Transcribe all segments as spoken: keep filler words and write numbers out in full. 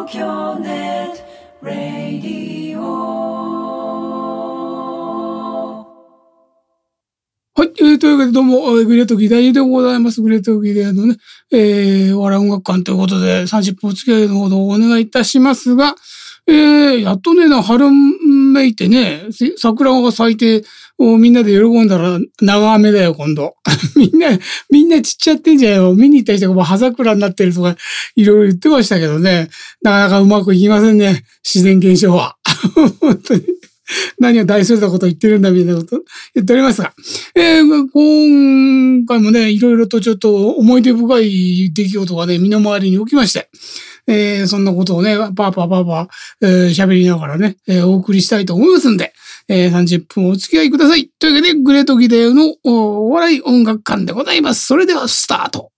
東京ネットラディオ。はい、えー、というわけでどうも、グレートギターでございます。グレートギターのね、えー、お笑い音楽館ということでさんじゅっぷんお付き合いのほどお願いいたしますが、えー、やっとね、春めいてね、桜が咲いて、みんなで喜んだら長雨だよ、今度。みんな、みんな散っちゃってんじゃんよ。見に行った人がもう葉桜になってるとか、いろいろ言ってましたけどね。なかなかうまくいきませんね。自然現象は。本当に。何を大それたこと言ってるんだみたいなこと言っておりますが。えー、今回もね、いろいろとちょっと思い出深い出来事がね、身の回りに起きまして。えー、そんなことをね、パーパーパーパー、えー、喋りながらね、えー、お送りしたいと思いますんで、えー、さんじゅっぷんお付き合いください。というわけで、グレートギデオのお笑い音楽館でございます。それではスタート。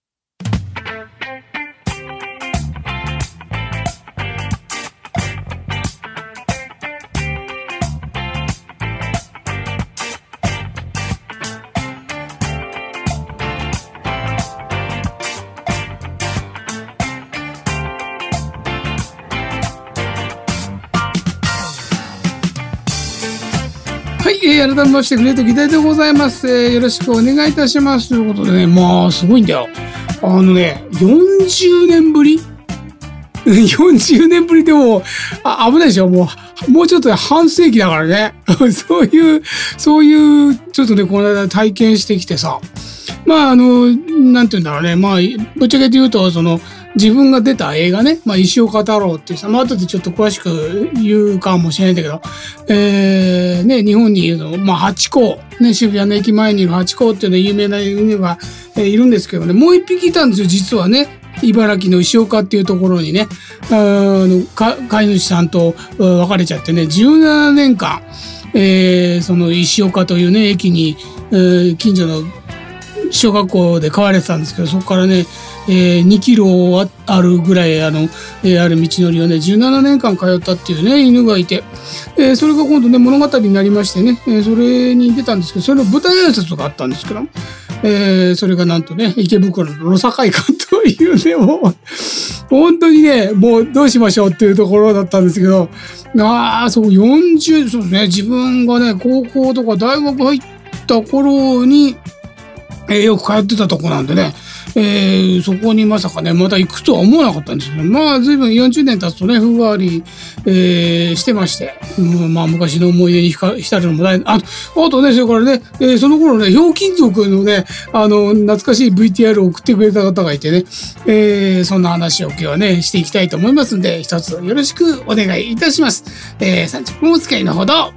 はい、えー、改めましてグレートギターでございます、えー。よろしくお願いいたします。ということでね、まあ、すごいんだよ。あのね、よんじゅうねんぶり ?よんじゅうねんぶりでも、あ、危ないでしょもう、もうちょっとで半世紀だからね。そういう、そういう、ちょっとね、この間体験してきてさ。まあ、あの、なんて言うんだろうね。まあ、ぶっちゃけて言うと、その、自分が出た映画ね、まあ、石岡太郎っていうさ、まあ、後でちょっと詳しく言うかもしれないんだけど、えー、ね、日本にいるの、まあ、ハチ公、ね、渋谷の駅前にいるハチ公っていうのは有名な犬が、えー、いるんですけどね、もう一匹いたんですよ、実はね。茨城の石岡っていうところにね、あの、か、飼い主さんと別れちゃってね、じゅうななねんかん、えー、その石岡というね、駅に、えー、近所の小学校で飼われてたんですけど、そこからね、えー、にキロあるぐらいあの、えー、ある道のりをね、じゅうななねんかん通ったっていうね、犬がいて、えー、それが今度ね、物語になりましてね、えー、それに出たんですけど、それの舞台挨拶があったんですけど、えー、それがなんとね、池袋のロサ会館というね、もう、本当にね、もうどうしましょうっていうところだったんですけど、ああ、そう、よんじゅう、そうね、自分がね、高校とか大学入った頃に、えー、よく通ってたとこなんでね、えー、そこにまさかね、また行くとは思わなかったんですけど、まあ、随分よんじゅうねん経つとね、風変わり、えー、してまして、うん、まあ、昔の思い出に浸るのも大、あ、あとね、それからね、えー、その頃ね、ひょうきん族のね、あの、懐かしい ブイティーアール を送ってくれた方がいてね、えー、そんな話を今日はね、していきたいと思いますんで、一つよろしくお願いいたします。えー、さんじゅっぷんお付き合いのほど。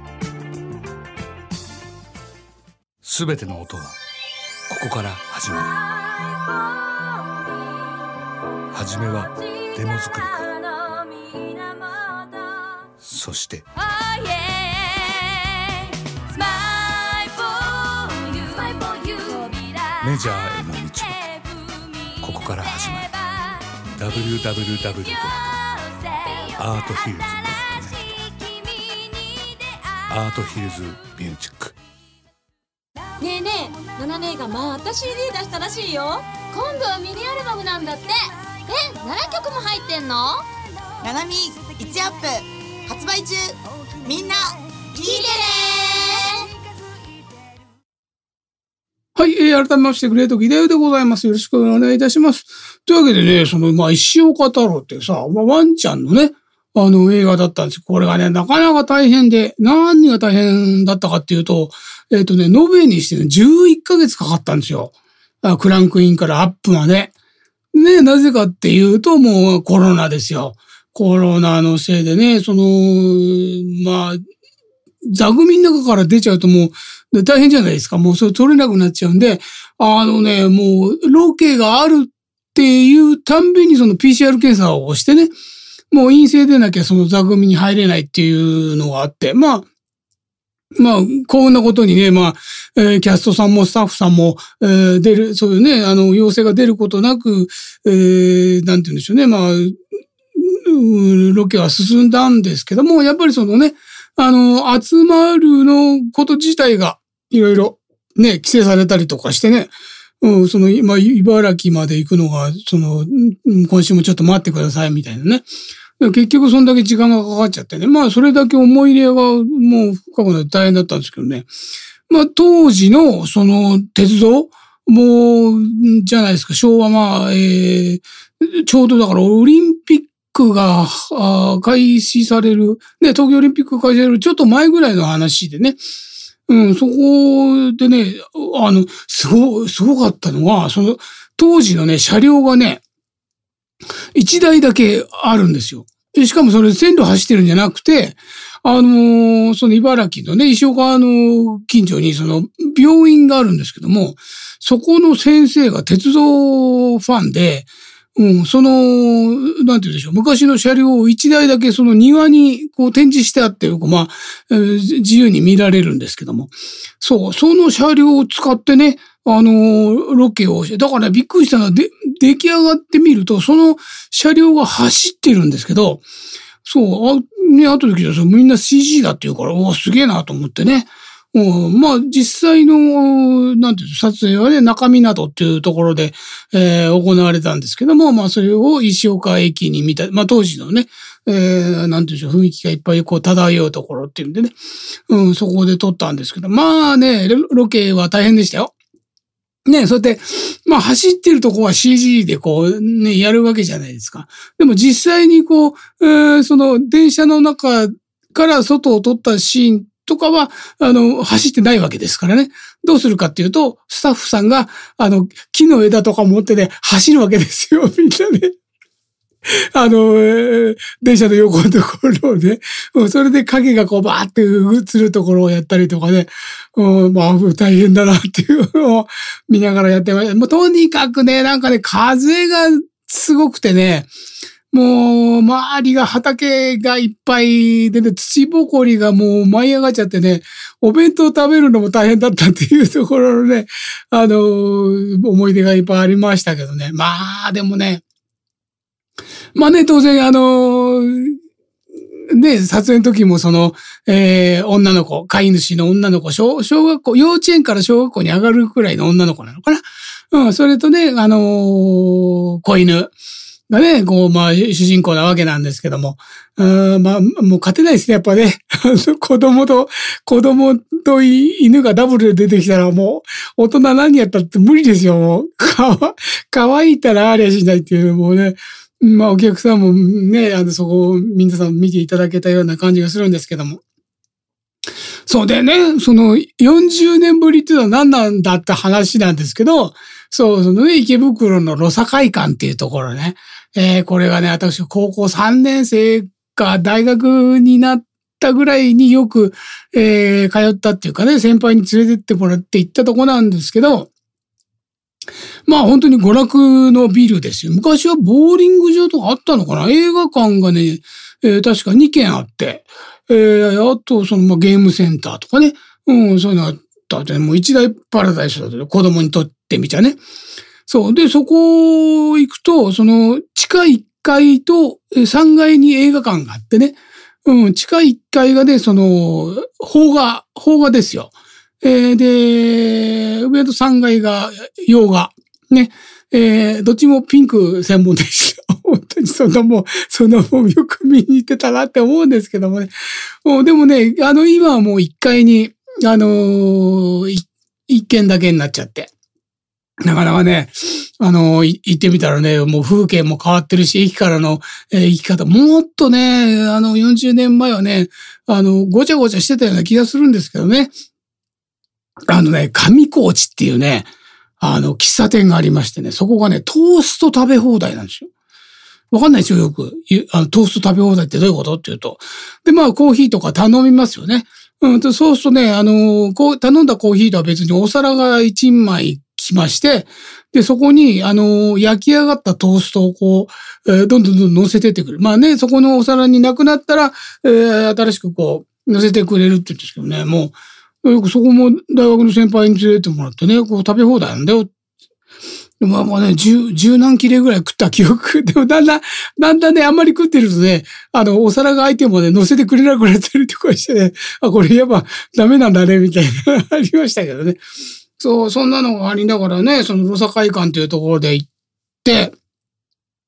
すべての音は、ここから始まる。はじめはデモ作りから、そしてメジャーへの道はここから始まる。 ダブリューダブリューダブリュー ドットアートヒルズ ドットネット アートヒルズミュージック。 ねえねえ、ナナ姉がまた シーディー 出したらしいよ。今度はミニアルバムなんだって。え、ななきょくも入ってんの？ ナナミいちアップ発売中。みんな聞いてねー。はい、えー、改めましてグレートギデオでございます。よろしくお願いいたします。というわけでね、その、まあ、石岡太郎ってさ、まあ、ワンちゃんのね、あの映画だったんですよ。これがね、なかなか大変で、何が大変だったかっていうと、えっとね、延べにしてね、じゅういっかげつかかったんですよ。クランクインからアップまで。ね、なぜかっていうと、もうコロナですよ。コロナのせいでね、その、まあ、座組の中から出ちゃうともう大変じゃないですか。もうそれ取れなくなっちゃうんで、あのね、もうロケがあるっていうたんびにその ピーシーアール 検査をしてね、もう陰性でなきゃその座組に入れないっていうのがあって、まあ、まあ、幸運なことにね、まあ、えー、キャストさんもスタッフさんも、えー、出る、そういうね、あの、陽性が出ることなく、えー、なんて言うんでしょうね、まあ、ロケは進んだんですけども、やっぱりそのね、あの、集まるのこと自体が、いろいろ、ね、規制されたりとかしてね、うん、その、まあ、茨城まで行くのが、その、今週もちょっと待ってください、みたいなね。 結局そんだけ時間がかかっちゃってね。まあそれだけ思い入れがもう深くなって大変だったんですけどね。まあ当時のその鉄道もう、じゃないですか。昭和まあ、えー、ちょうどだからオリンピックが開始される、ね、東京オリンピックが開始されるちょっと前ぐらいの話でね。うん、そこでね、あの、すご、すごかったのは、その当時のね、車両がね、一台だけあるんですよ。しかもそれ線路走ってるんじゃなくて、あのー、その茨城のね、石岡の近所にその病院があるんですけども、そこの先生が鉄道ファンで、うん、その、なんて言うんでしょう、昔の車両を一台だけその庭にこう展示してあって、まあ、えー、自由に見られるんですけども、そう、その車両を使ってね、あのー、ロケをして、だからびっくりしたのは、で、出来上がってみると、その車両が走ってるんですけど、そう、あ、ね、後で聞いたらみんな シージー だって言うから、おすげえなと思ってね。うん、まあ、実際の、なんていうの、撮影はね、中港っていうところで、えー、行われたんですけども、まあ、それを石岡駅に見た、まあ、当時のね、えー、なんていうんでしょう、雰囲気がいっぱいこう漂うところっていうんでね、うん、そこで撮ったんですけど、まあね、ロケは大変でしたよ。ね、そうやって、まあ走ってるとこは シージー でこうね、やるわけじゃないですか。でも実際にこう、えー、その電車の中から外を撮ったシーンとかは、あの、走ってないわけですからね。どうするかっていうと、スタッフさんが、あの、木の枝とか持ってね、走るわけですよ、みんなね。あの、えー、電車の横のところをね、それで影がこうバーって映るところをやったりとかね、うん、まあ大変だなっていうのを見ながらやってました。もうとにかくね、なんかね、風がすごくてね、もう周りが畑がいっぱいでね、土ぼこりがもう舞い上がっちゃってね、お弁当食べるのも大変だったっていうところのね、あの、思い出がいっぱいありましたけどね。まあでもね、まあね、当然、あのー、ね、撮影の時もその、えー、女の子、飼い主の女の子、小、小学校、幼稚園から小学校に上がるくらいの女の子なのかな。うん、それとね、あのー、子犬がね、こう、まあ、主人公なわけなんですけども、うん、まあ、もう勝てないですね、やっぱね。子供と、子供と犬がダブルで出てきたらもう、大人何やったって無理ですよ、もう。かわ、かわいいたらありゃしないっていう、もうね、まあお客さんもね、あの、そこを皆さん見ていただけたような感じがするんですけども。そうでね、そのよんじゅうねんぶりっていうのは何なんだって話なんですけど、そう、そのね、池袋のロサ会館っていうところね。えー、これがね、私高校さんねん生か大学になったぐらいによく、えー、通ったっていうかね、先輩に連れてってもらって行ったとこなんですけど、まあ本当に娯楽のビルですよ。昔はボーリング場とかあったのかな？映画館がね、えー、確かにけんあって、えー、あとそのまあゲームセンターとかね、うん、そういうのあったって、もう一大パラダイスだと子供にとってみちゃね。そう。で、そこ行くと、その地下いっかいとさんがいに映画館があってね、うん、地下いっかいがね、その、邦画、邦画ですよ。えー、で、上とさんがいが洋画。ね。えー、どっちもピンク専門でした。本当にそんなもん、そんなもんよく見に行ってたなって思うんですけどもね。もうでもね、あの、今はもういっかいに、あのー、一軒だけになっちゃって。なかなかね、あのー、行ってみたらね、もう風景も変わってるし、駅からの、えー、行き方、もっとね、あの、よんじゅうねんまえはね、あの、ごちゃごちゃしてたような気がするんですけどね。あのね、上高地っていうね、あの、喫茶店がありましてね、そこがね、トースト食べ放題なんですよ。わかんないですよ、よく。あのトースト食べ放題ってどういうことっていうと。で、まあ、コーヒーとか頼みますよね。うん、とそうするとね、あの、こう、頼んだコーヒーとは別にお皿が一枚来まして、で、そこに、あの、焼き上がったトーストをこう、えー、どんどんどん乗せてってくる。まあね、そこのお皿になくなったら、えー、新しくこう、乗せてくれるって言うんですけどね、もう、よくそこも大学の先輩に連れてもらってね、こう食べ放題なんだよ。まあまあね、十、十何切れぐらい食った記憶。でもだんだん、だんだんね、あんまり食ってるとね、あの、お皿が空いてもね、乗せてくれなくなったりとかしてね、あ、これやっぱダメなんだね、みたいな、ありましたけどね。そう、そんなのがありながらね、そのロサ会館っていうところで行って、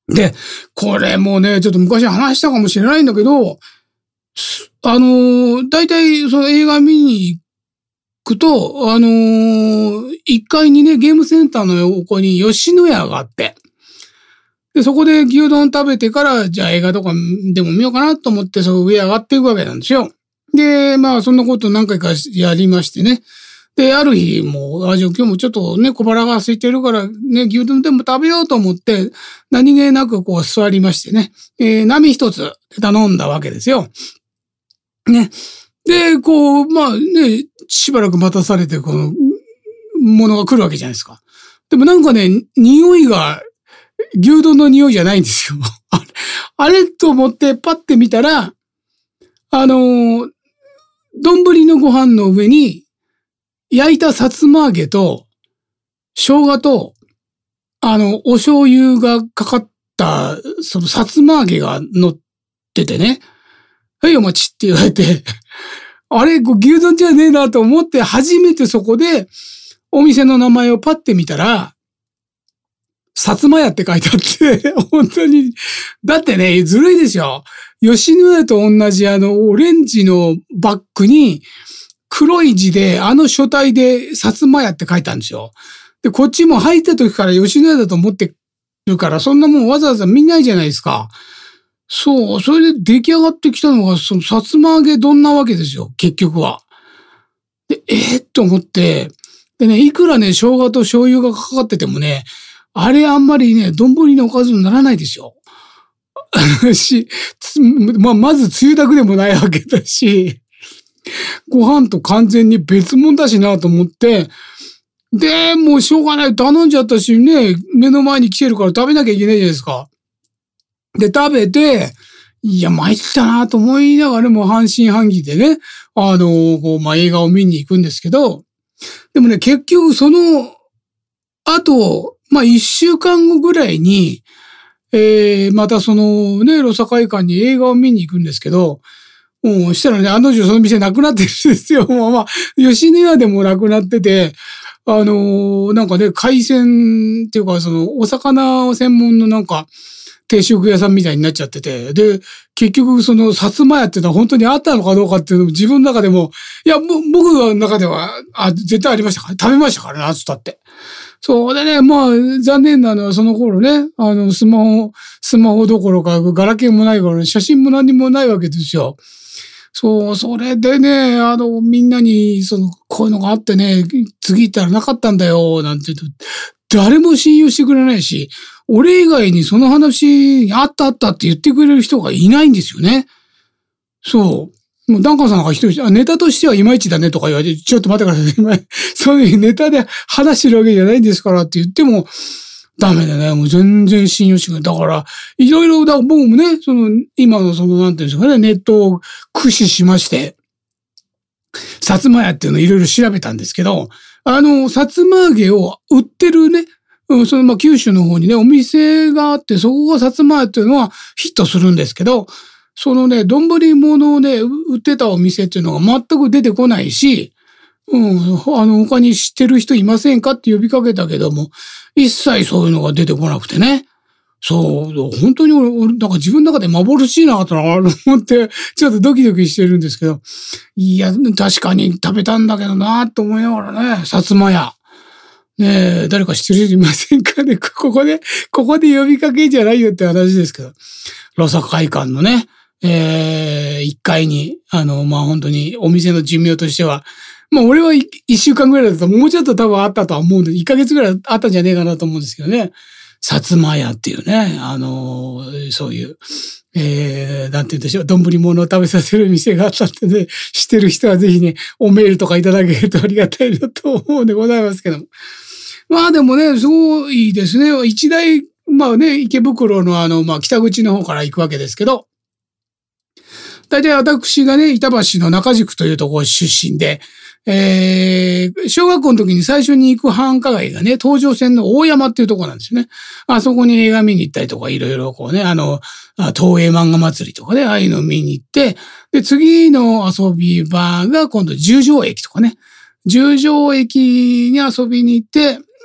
で、これもね、ちょっと昔話したかもしれないんだけど、あのー、大体その映画見に行くと、あのー、いっかいにね、ゲームセンターの横に吉野家があって、で、そこで牛丼食べてから、じゃあ映画とかでも見ようかなと思って、そう上上がっていくわけなんですよ。で、まあ、そんなこと何回かやりましてね。で、ある日、もう、あ、じゃあ今日もちょっとね、小腹が空いてるから、ね、牛丼でも食べようと思って、何気なくこう座りましてね、えー、波一つ頼んだわけですよ。ね。で、こう、まあね、しばらく待たされて、この、ものが来るわけじゃないですか。でもなんかね、匂いが、牛丼の匂いじゃないんですよ。あれと思ってパッて見たら、あの、丼のご飯の上に、焼いたさつま揚げと、生姜と、あの、お醤油がかかった、そのさつま揚げが乗っててね。はい、お待ちって言われて、あれ、牛丼じゃねえなと思って初めてそこでお店の名前をパッて見たら、薩摩屋って書いてあって、本当に、だってね、ずるいですよ。吉野家と同じあのオレンジのバッグに黒い字であの書体で薩摩屋って書いたんですよ。で、こっちも入った時から吉野家だと思ってるから、そんなもんわざわざ見ないじゃないですか。そう、それで出来上がってきたのが、その、さつま揚げ丼なわけですよ、結局は。で、えー、っと思って、でね、いくらね、生姜と醤油がかかっててもね、あれあんまりね、丼のおかずにならないですよ。し、まあ、まずつゆだくでもないわけだし、ご飯と完全に別物だしなと思って、で、もうしょうがない、頼んじゃったしね、目の前に来てるから食べなきゃいけないじゃないですか。で、食べて、いや、参ったなと思いながらも半信半疑でね、あの、こう、まあ、映画を見に行くんですけど、でもね、結局その後、まあ、一週間後ぐらいに、えー、またそのね、ロサ会館に映画を見に行くんですけど、もうしたらね、案の定その店なくなってるんですよ。まあまあ、吉野家でもなくなってて、あのー、なんかね、海鮮っていうか、その、お魚専門のなんか、定食屋さんみたいになっちゃってて、で、結局その、薩摩屋っていうのは本当にあったのかどうかっていうのも自分の中でも、いや、僕の中では、あ、絶対ありましたから、食べましたからね、つったって。そうでね、まあ、残念なのはその頃ね、あの、スマホ、スマホどころか、ガラケーもないから、写真も何もないわけですよ。そう、それでね、あの、みんなに、その、こういうのがあってね、次行ったらなかったんだよ、なんて言うと、誰も信用してくれないし、俺以外にその話、あったあったって言ってくれる人がいないんですよね。そう。もうダンカンさんなんか一人、ネタとしてはいまいちだねとか言われて、ちょっと待ってください。そういうネタで話してるわけじゃないんですからって言っても、ダメだね。もう全然信用してくれない。だから、いろいろ、だ僕もね、その、今のその、なんていうんですかね、ネットを駆使しまして、薩摩屋っていうのをいろいろ調べたんですけど、あの、薩摩揚げを売ってるね、そのまあ九州の方にね、お店があって、そこが薩摩屋っていうのはヒットするんですけど、そのね、丼物をね、売ってたお店っていうのが全く出てこないし、うん、あの、他に知ってる人いませんかって呼びかけたけども、一切そういうのが出てこなくてね。そう、本当に俺、俺なんか自分の中で幻なと思って、ちょっとドキドキしてるんですけど、いや、確かに食べたんだけどなと思いながらね、薩摩屋。ねえ、誰か知ってる人いませんかね、ここで、ここで呼びかけじゃないよって話ですけど、ロサ会館のね、えー、いっかいに、あの、まあ、本当にお店の寿命としては、まあ、俺は一週間ぐらいだと、もうちょっと多分あったとは思うんで、いっかげつぐらいあったんじゃねえかなと思うんですけどね。薩摩屋っていうね、あの、そういう、えー、なんて言うんでしょう、丼物を食べさせる店があったってね、知ってる人はぜひね、おメールとかいただけるとありがたいなと思うんでございますけども。まあでもね、すごいですね。一大、まあね、池袋のあの、まあ北口の方から行くわけですけど、大体私がね、板橋の中宿というところ出身で、えー、小学校の時に最初に行く繁華街がね、東上線の大山っていうところなんですよね。あそこに映画見に行ったりとか、いろいろこうね、あの、東映漫画祭りとかね、ああいうのを見に行って、で、次の遊び場が今度十条駅とかね、十条駅に遊びに行って、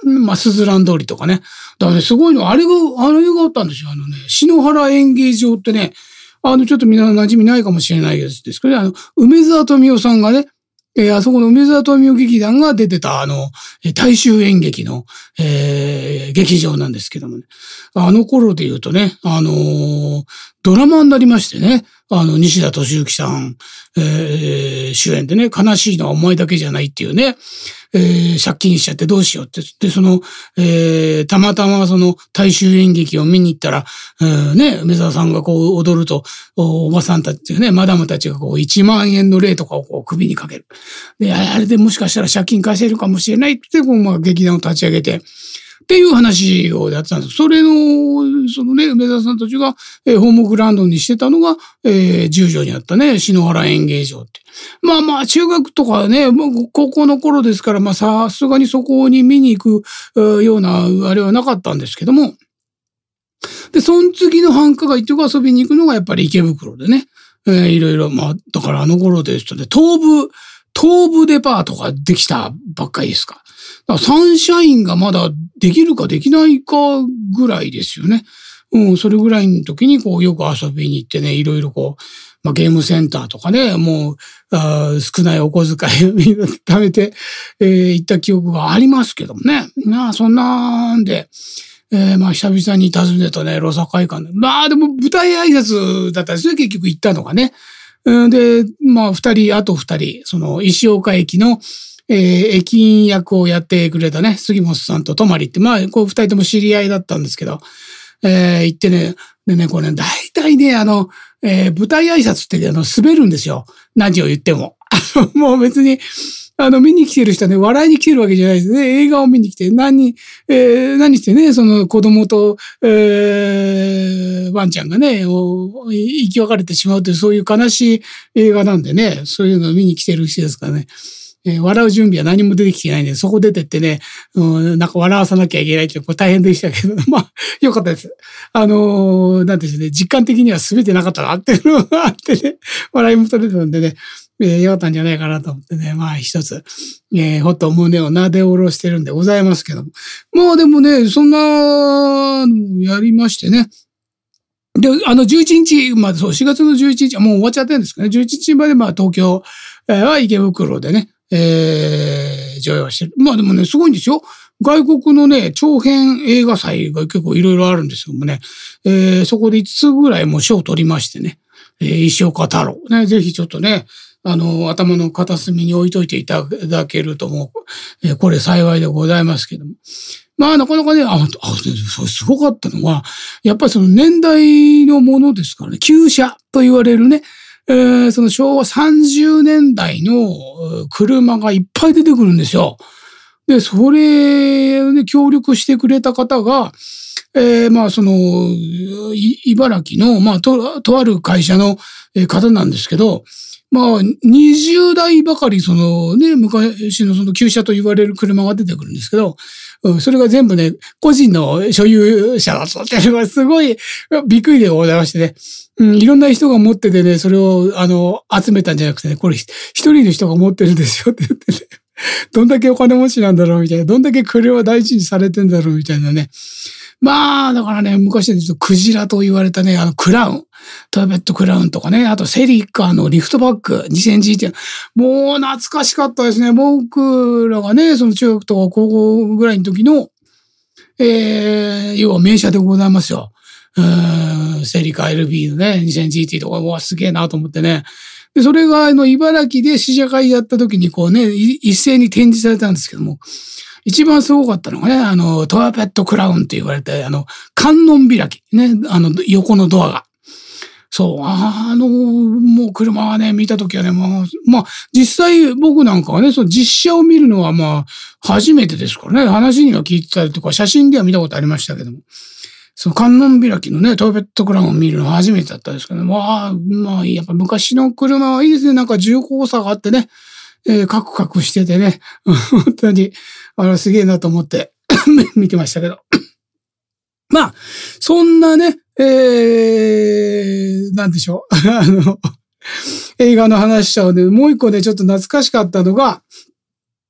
まあ、スズラン通りとかね。だからね、すごいの、あれが、あれがあったんですよ。あのね、篠原演芸場ってね、あの、ちょっとみんな馴染みないかもしれないですけどね、あの、梅沢富美男さんがね、えー、あそこの梅沢富美男劇団が出てた、あの、大衆演劇の、えー、劇場なんですけどもね。あの頃で言うとね、あのー、ドラマになりましてね、あの、西田敏行さん、えー、主演でね、悲しいのはお前だけじゃないっていうね、えー、借金しちゃってどうしようって。で、その、えー、たまたまその大衆演劇を見に行ったら、えー、ね、梅沢さんがこう踊ると、お, おばさんたちね、マダムたちがこういちまんえんの礼とかをこう首にかける。で、あれでもしかしたら借金返せるかもしれないって、こう、まあ、劇団を立ち上げて、っていう話をやってたんです。それの、そのね、梅沢さんたちが、えー、ホームグラウンドにしてたのが、えー、十条にあったね、篠原演芸場って。まあまあ、中学とかね、高校の頃ですから、まあさすがにそこに見に行くような、あれはなかったんですけども。で、その次の繁華街っていうか遊びに行くのがやっぱり池袋でね、えー、いろいろ、まあ、だからあの頃ですとね、東武、東武デパートができたばっかりですか。だからサンシャインがまだできるかできないかぐらいですよね。うん、それぐらいの時にこうよく遊びに行ってね、いろいろこう、まあゲームセンターとかね、もう、あ少ないお小遣いをみんなで貯めて、えー、行った記憶がありますけどもね。まあそんなんで、えー、まあ久々に訪ねたね、ロサ会館で。まあでも舞台挨拶だったんですよ、結局行ったのがね。で、まあ二人、あと二人、その石岡駅の、えー、駅員役をやってくれたね、杉本さんと泊まりって、まあ、こう二人とも知り合いだったんですけど、えー、行ってね、でね、これね、大体ね、あの、えー、舞台挨拶ってあの、滑るんですよ。何を言っても。あの、もう別に、あの、見に来てる人はね、笑いに来てるわけじゃないですね。映画を見に来て、何、えー、何してね、その子供と、えー、ワンちゃんがね、生き別れてしまうという、そういう悲しい映画なんでね、そういうのを見に来てる人ですからね。えー、笑う準備は何も出てきてないんで、そこ出てってね、うん、なんか笑わさなきゃいけないって、これ大変でしたけど、まあ、よかったです。あのー、なんていうんですね、実感的には全てなかったなっていうのがあってね、笑いも取れたんでね、えー、よかったんじゃないかなと思ってね、まあ一つ、えー、ほっと胸をなで下ろしてるんでございますけども。まあでもね、そんなのやりましてね。で、あの、じゅういちにち、まあそう、しがつのじゅういちにち、もう終わっちゃってるんですけどね、じゅういちにちまでまあ東京は池袋でね、えー、上映してる。まあでもね、すごいんですよ。外国のね、長編映画祭が結構いろいろあるんですけどもね、えー、そこでいつつぐらいもう賞を取りましてね、えー、石岡太郎。ね、ぜひちょっとね、あの、頭の片隅に置いといていただけるともう、えー、これ幸いでございますけども。まあ、なかなかね、あ、あ、すごかったのは、やっぱりその年代のものですからね、旧車と言われるね、えー、そのしょうわさんじゅうねんだいの車がいっぱい出てくるんですよ。で、それをね、協力してくれた方が、えー、まあ、その、茨城の、まあ、と、とある会社の方なんですけど、まあ、にじゅうだいばかり、そのね、昔のその旧車と言われる車が出てくるんですけど、それが全部ね、個人の所有者だったっていうのがすごいびっくりでございましてね。うん、いろんな人が持っててね、それを、あの、集めたんじゃなくてね、これ一人の人が持ってるんですよって言ってね。どんだけお金持ちなんだろうみたいな。どんだけ車は大事にされてんだろうみたいなね。まあ、だからね、昔ですとクジラと言われたね、あのクラウン。トヨペットクラウンとかね、あとセリカのリフトバック にせんジー って、もう懐かしかったですね。僕らがね、その中学とか高校ぐらいの時の、えー、要は名車でございますよ。セリカ エルビー のね、にせんジーティー とか、うわ、すげえなと思ってね。で、それが、あの、茨城で試写会やった時に、こうね、一斉に展示されたんですけども、一番すごかったのがね、あの、トヨペットクラウンって言われて、あの、観音開き。ね、あの、横のドアが。そう、あの、もう車はね、見た時はね、まあ、まあ、実際僕なんかはね、その実写を見るのはまあ、初めてですからね、話には聞いてたりとか、写真では見たことありましたけども。その観音開きのね、トヨペットクラウンを見るのは初めてだったんですけど、ね、まあ、まあ、やっぱ昔の車はいいですね。なんか重厚さがあってね、えー、カクカクしててね、本当に、あの、すげえなと思って見てましたけど。まあ、そんなね、えー、なんでしょう。あの、映画の話しちゃうね。もう一個ね、ちょっと懐かしかったのが、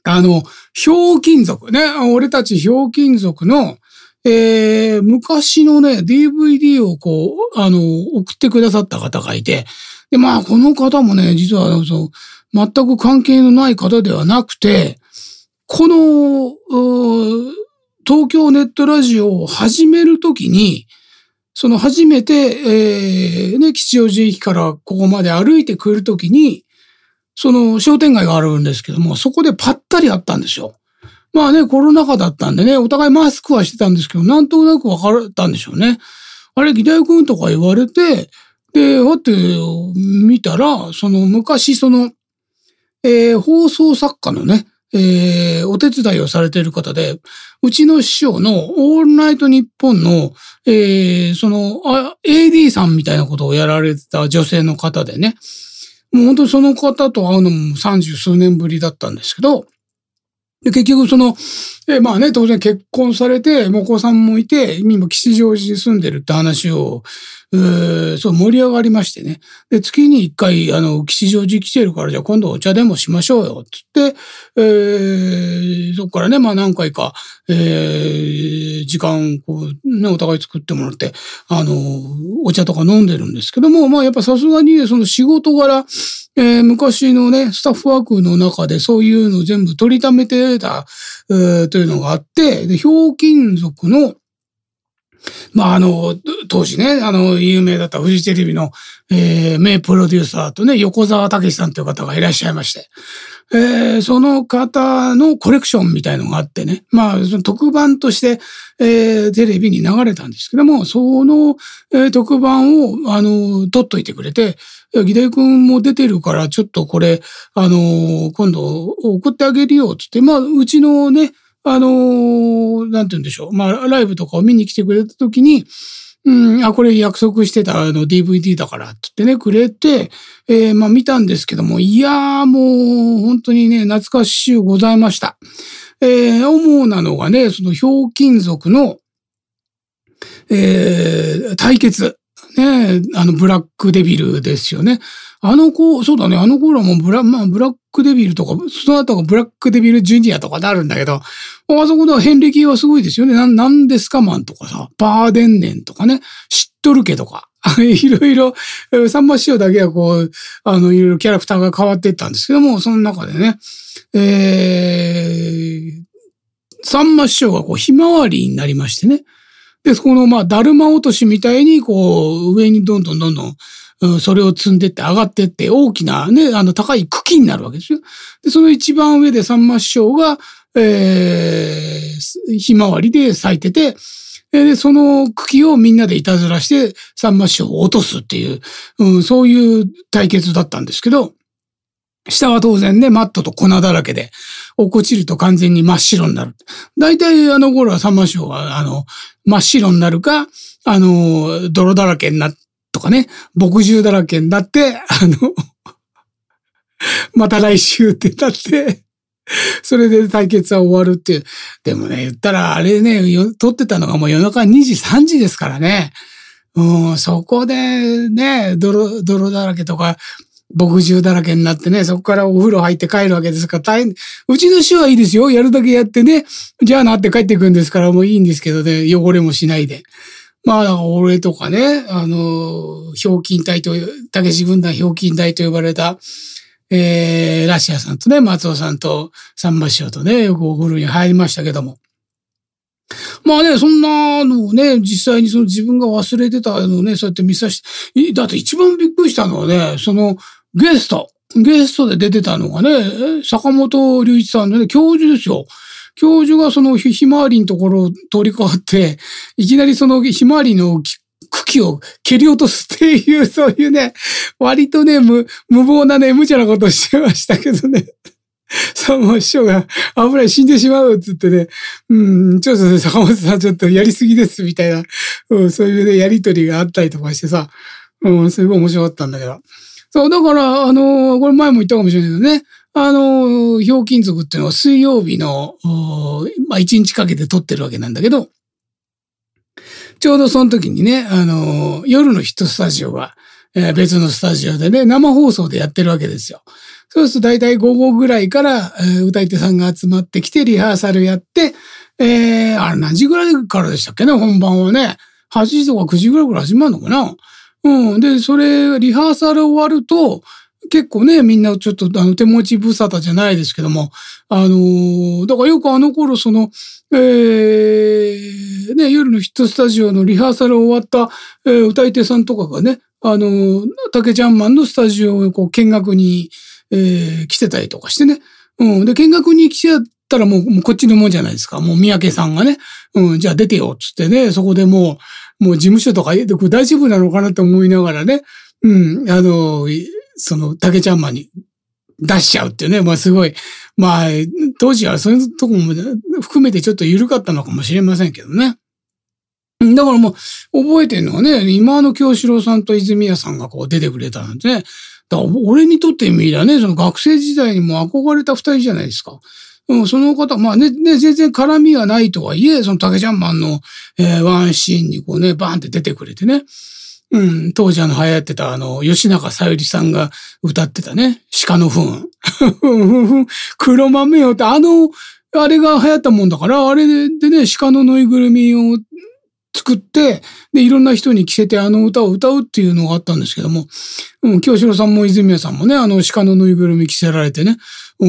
あの、ひょうきん族ね、俺たちひょうきん族の、えー、昔のね、ディーブイディー をこう、あの、送ってくださった方がいて、で、まあ、この方もね、実は、そう、全く関係のない方ではなくて、この、東京ネットラジオを始めるときに、その初めて、えー、ね、吉祥寺駅からここまで歩いてくるときに、その商店街があるんですけども、そこでぱったりあったんですよ。まあね、コロナ禍だったんでね、お互いマスクはしてたんですけど、なんとなく分かったんでしょうね。あれ、義大君とか言われて、で、わって見たら、その昔その、えー、放送作家のね、えー、お手伝いをされている方で、うちの師匠のオールナイトニッポンの、えー、その、エーディー さんみたいなことをやられてた女性の方でね、もう本当にその方と会うのも三十数年ぶりだったんですけど、で結局その、えー、まあね、当然結婚されて、お子さんもいて、今吉祥寺に住んでるって話を、えー、そう盛り上がりましてね。で、月に一回、あの、吉祥寺来てるから、じゃあ今度お茶でもしましょうよ、つって、えー、そこからね、まあ何回か、えー、時間、こう、ね、お互い作ってもらって、あの、お茶とか飲んでるんですけども、まあやっぱさすがにね、その仕事柄、えー、昔のね、スタッフワークの中でそういうのを全部取りためてた、えー、というのがあって、で、ひょうきん族の、まあ、あの、当時ね、あの、有名だったフジテレビの、えー、名プロデューサーとね、横澤武さんという方がいらっしゃいまして、えー、その方のコレクションみたいのがあってね、まあ、その特番として、えー、テレビに流れたんですけども、その、えー、特番を、あの、撮っといてくれて、義大君も出てるから、ちょっとこれ、あの、今度送ってあげるよ、つって、まあ、うちのね、あのー、なんて言うんでしょう。まあ、ライブとかを見に来てくれたときに、うん、あ、これ約束してたあの ディーブイディー だからって言ってね、くれて、えー、まあ見たんですけども、いやーもう本当にね、懐かしゅうございました。えー、主なのがね、そのひょうきん族の、えー、対決。ね、あの、ブラックデビルですよね。あの子、そうだね、あの頃もブラ、まあ、ブラックデビルとか、その後がブラックデビルジュニアとかなるんだけど、あそこでは遍歴はすごいですよね。な、なんですかマンとかさ、バーデンネンとかね、知っとるけとか、いろいろ、サンマ師匠だけはこう、あの、いろいろキャラクターが変わっていったんですけども、その中でね、えー、サンマ師匠がこう、ひまわりになりましてね、で、この、まあ、だるま落としみたいに、こう、上にどんどんどんどん、うん、それを積んでって上がってって、大きなね、あの、高い茎になるわけですよ。で、その一番上でさんま師匠が、えー、ひまわりで咲いてて、で、その茎をみんなでいたずらして、さんま師匠を落とすっていう、うん、そういう対決だったんですけど、下は当然ね、マットと粉だらけで、落っこちると完全に真っ白になる。大体あの頃はさんま師匠は、あの、真っ白になるか、あの、泥だらけになっとかね、墨汁だらけになって、あの、また来週ってなって、それで対決は終わるっていう。でもね、言ったらあれね、撮ってたのがもう夜中にじ、さんじですからね。うん、そこでね、泥、泥だらけとか、墨汁だらけになってね、そこからお風呂入って帰るわけですから大変。うちの師はいいですよ。やるだけやってね。じゃあなって帰ってくるんですからもういいんですけどね、汚れもしないで。まあ、だから俺とかね、あの、ひょうきん隊と、たけし軍団ひょうきん隊と呼ばれた、えー、ラシアさんとね、松尾さんと、さんま師匠とね、よくお風呂に入りましたけども。まあね、そんなのをね、実際にその自分が忘れてたのをね、そうやって見させて、だって一番びっくりしたのはね、そのゲスト、ゲストで出てたのがね、坂本龍一さんのね、教授ですよ。教授がそのひまわりのところを通りかかって、いきなりそのひまわりの茎を蹴り落とすっていう、そういうね、割とね、無、無謀なね、無茶なことをしてましたけどね。さんま師匠が危ない死んでしまうって言ってね、うん、ちょっとね、坂本さんちょっとやりすぎですみたいな、うん、そういうね、やりとりがあったりとかしてさ、うん、すごい面白かったんだけど。そう、だから、あのー、これ前も言ったかもしれないけどね、あのー、ひょうきん族っていうのは水曜日の、まあ一日かけて撮ってるわけなんだけど、ちょうどその時にね、あのー、夜のヒットスタジオが、えー、別のスタジオでね、生放送でやってるわけですよ。 そうすると大体午後ぐらいから、えー、歌い手さんが集まってきてリハーサルやって、えー、あれ何時ぐらいからでしたっけね、本番はね。はちじとかくじぐらいから始まるのかな。うん。で、それ、リハーサル終わると、結構ね、みんなちょっとあの手持ち無沙汰じゃないですけども、あのー、だからよくあの頃その、えー、ね、夜のヒットスタジオのリハーサル終わった、えー、歌い手さんとかがね、あのー、竹ちゃんマンのスタジオをこう見学に、えー、来てたりとかしてね。うん。で、見学に来ちゃったらもう、もうこっちのもんじゃないですか。もう三宅さんがね、うん、じゃあ出てよ、つってね、そこでもう、もう事務所とか、これ大丈夫なのかなと思いながらね、うん、あのー、その、竹ちゃんマンに出しちゃうっていうね。まあすごい。まあ、当時はそういうとこも含めてちょっと緩かったのかもしれませんけどね。だからもう、覚えてるのはね、今の京志郎さんと泉谷さんがこう出てくれたなんてね。だから俺にとってみりゃね、その学生時代にも憧れた二人じゃないですか。うん、その方、まあね、ね、全然絡みはないとはいえ、その竹ちゃんマンの、えー、ワンシーンにこうね、バーンって出てくれてね。うん、当時あの流行ってたあの、吉永小百合さんが歌ってたね、鹿の糞。黒豆よって、あの、あれが流行ったもんだから、あれでね、鹿のぬいぐるみを作って、で、いろんな人に着せてあの歌を歌うっていうのがあったんですけども、うん、京志郎さんも泉谷さんもね、あの鹿のぬいぐるみ着せられてね、うん、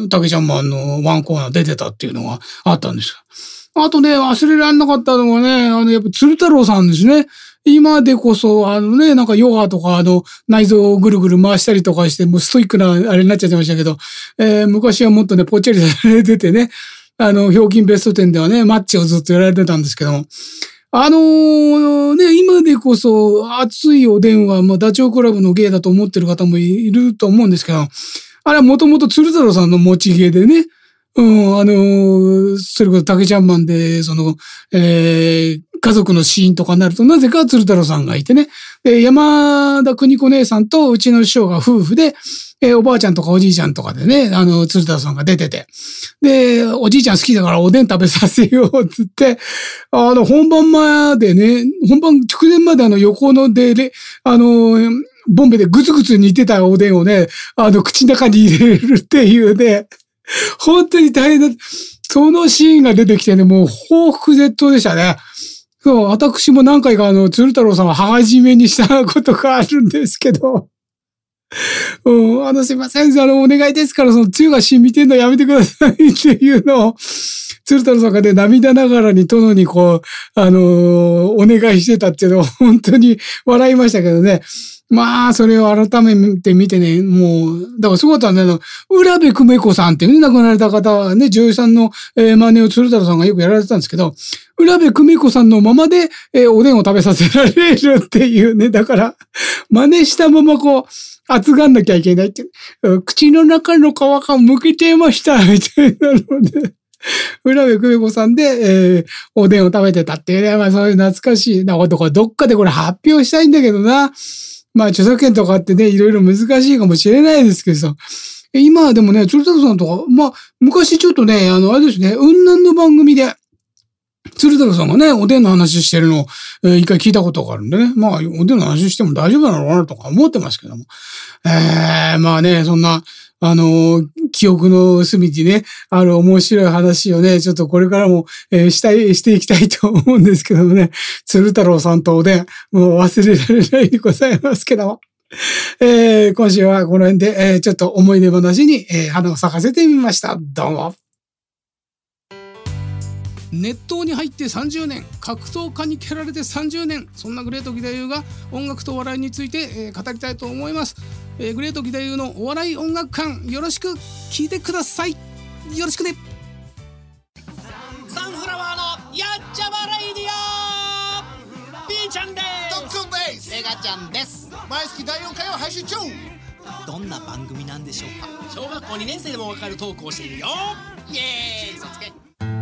竹ちゃんマンのワンコーナー出てたっていうのがあったんですよ。あとね、忘れられなかったのがね、あの、やっぱ鶴太郎さんですね。今でこそ、あのね、なんかヨガとか、あの、内臓をぐるぐる回したりとかして、もうストイックなあれになっちゃってましたけど、えー、昔はもっとね、ぽっちゃりされててね、あの、ひょうきんベストテンではね、マッチをずっとやられてたんですけども、あのー、ね、今でこそ熱いお電話、まあ、ダチョウ倶楽部の芸だと思ってる方もいると思うんですけど、あれはもともと鶴太郎さんの持ち芸でね、うん、あのー、それこそ竹ちゃんマンで、その、えー、家族のシーンとかになると、なぜか鶴太郎さんがいてね、で山田邦子姉さんとうちの師匠が夫婦で、えー、おばあちゃんとかおじいちゃんとかでね、あの、鶴太郎さんが出てて、で、おじいちゃん好きだからおでん食べさせよう、つって、あの、本番までね、本番直前まであの、横ので、あの、ボンベでグツグツ煮てたおでんをね、あの、口の中に入れるっていうね、本当に大変だ。そのシーンが出てきてね、もう報復絶倒でしたね。そう、私も何回かあの、鶴太郎さんを羽交い目にしたことがあるんですけど、うん、あの、すいません、あの、お願いですから、その、つゆが染みてんのやめてくださいっていうのを、鶴太郎さんがね、涙ながらに殿にこう、あのー、お願いしてたっていうのを本当に笑いましたけどね。まあ、それを改めて見てね、もう、だからすごかったんだけど、浦部久美子さんっていうね、亡くなられた方はね、女優さんの、えー、真似を鶴太郎さんがよくやられてたんですけど、浦部久美子さんのままで、えー、おでんを食べさせられるっていうね、だから、真似したままこう、熱がんなきゃいけないって、口の中の皮がむけてました、みたいなので、浦部久美子さんで、えー、おでんを食べてたっていうね、まあそういう懐かしいなこと、これどっかでこれ発表したいんだけどな。まあ著作権とかってね、いろいろ難しいかもしれないですけどさ。今でもね、鶴太郎さんとか、まあ昔ちょっとね、あの、あれですね、雲南の番組で、鶴太郎さんがね、おでんの話してるのを、えー、一回聞いたことがあるんでね。まあ、おでんの話しても大丈夫なのかなとか思ってますけども。えー、まあね、そんな、あのー、記憶の隅にね、ある面白い話をね、ちょっとこれからも、えー、したい、していきたいと思うんですけどもね。鶴太郎さんとおでん、もう忘れられないでございますけども。えー、今週はこの辺で、えー、ちょっと思い出話に、えー、花を咲かせてみました。どうも。熱湯に入ってさんじゅうねん、格闘家に蹴られてさんじゅうねん、そんなグレート義太夫が音楽と笑いについて、えー、語りたいと思います、えー、グレート義太夫のお笑い音楽館、よろしく聞いてください。よろしくね。 サンフラワーのやっちゃまレイディオ、ピーちゃんです。 ドックンです。 エガちゃんです。 毎月だいよんかいを配信中。 どんな番組なんでしょうか。小学校にねん生でもわかるトークをしているよ。イエーイ、そつけ。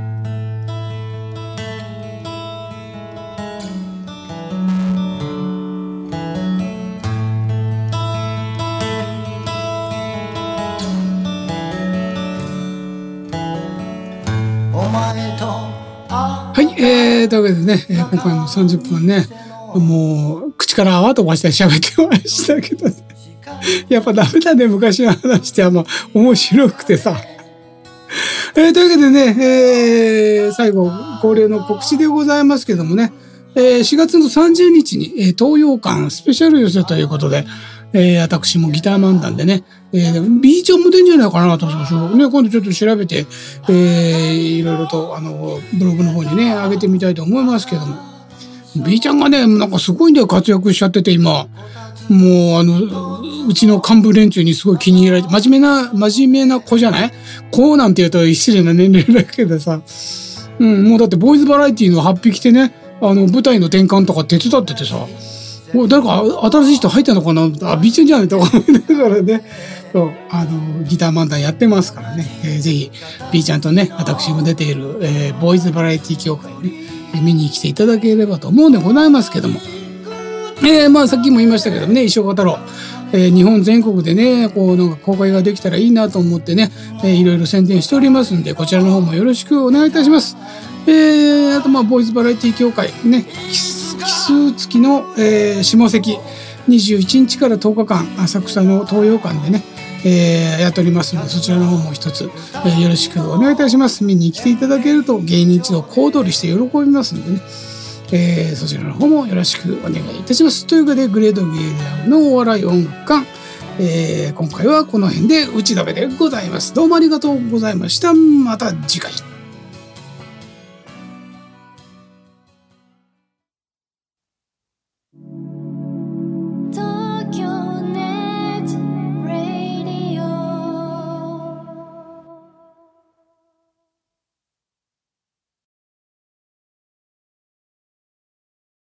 はい、えー、というわけでね、えー、今回もさんじゅっぷんね、もう口から泡飛ばしたり喋ってましたけどね。 やっぱダメだね、昔の話ってあんま面白くてさ。えー、というわけでね、えー、最後、恒例の告知でございますけどもね、えー、しがつのさんじゅうにちに、えー、東洋館スペシャル寄せということで、えー、私もギター漫談でね、えー、B ちゃんも出んじゃないかなと思ってね、今度ちょっと調べて、えー、いろいろと、あの、ブログの方にね、上げてみたいと思いますけども、B ちゃんがね、なんかすごいんだよ、活躍しちゃってて、今。もう、あの、うちの幹部連中にすごい気に入られて、真面目な、真面目な子じゃない？こうなんて言うと失礼な年齢だけどさ、うん、もうだってボーイズバラエティのはっぴきてね、あの、舞台の転換とか手伝っててさ、もう誰か新しい人入ったのかな？あ、B ちゃんじゃないとか思いながらね、そう、あの、ギター漫談やってますからね、えー、ぜひ、B ちゃんとね、私も出ている、えー、ボーイズバラエティ協会をね、見に来ていただければと思うんでございますけども、えー、まあさっきも言いましたけどね、石岡太郎、えー、日本全国でね、こうなんか公開ができたらいいなと思ってね、えー、いろいろ宣伝しておりますんで、こちらの方もよろしくお願いいたします。えー、あとまあボーイズバラエティ協会ね、奇数付きの、えー、下関にじゅういちにちからとおかかん浅草の東洋館でね、えー、やっておりますので、そちらの方も一つ、えー、よろしくお願いいたします。見に来ていただけると芸人一同小躍りして喜びますんでね、えー、そちらの方もよろしくお願いいたします。というわけで、グレートゲームのお笑い音楽館、えー、今回はこの辺で打ち止めでございます。どうもありがとうございました。また次回。